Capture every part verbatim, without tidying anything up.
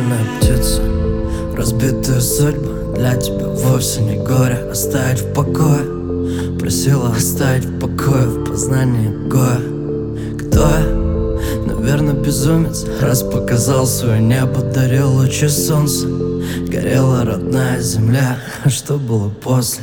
Брошенная птица, разбитая судьба. Для тебя вовсе не горе оставить в покое. Просила оставить в покое, в познании гоя. Кто я? Наверное, безумец. Раз показал свое небо, дарил лучи солнца. Горела родная земля, а что было после?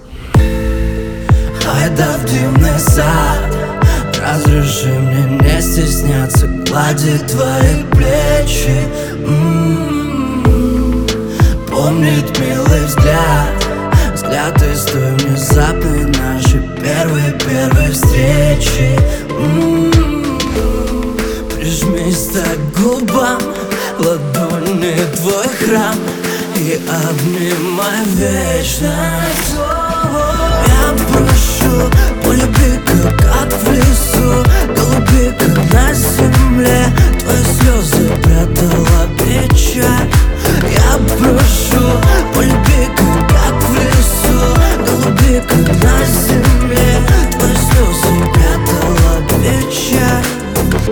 Айда в дивный сад, разреши мне не стесняться гладить твои плечи. М-м-м. Помнить милый взгляд, взгляд из той внезапной нашей первой-первой встречи. М-м-м. Прижмись так к губам, ладони твой храм, и обнимай вечно. Я прошу, полюби, как в лесу, голубика на земле, твои слезы прятала печаль. Я прошу, полюби, как в лесу, голубика на земле, твои слезы прятала печаль.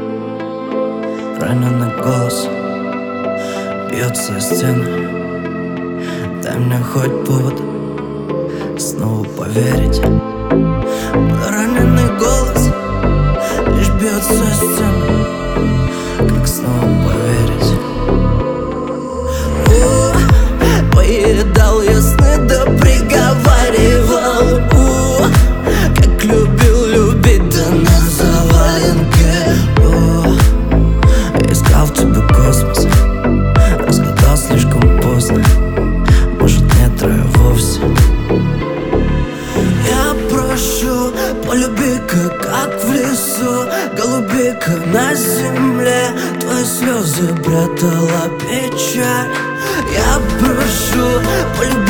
Раненый голос бьется о стену. Дай мне хоть повод снова поверить. Раненый голос лишь бьется о стену. Как снова поверить? У, поедал я сны, да приговаривал. У, как любил любить, да на заваленке. У, искал в тебе космос, разгадал слишком поздно. Может, нет рая вовсе. Я прошу, полюби-ка, как в лесу, голубика на земле, твои слезы прятала печаль. Я прошу, полюби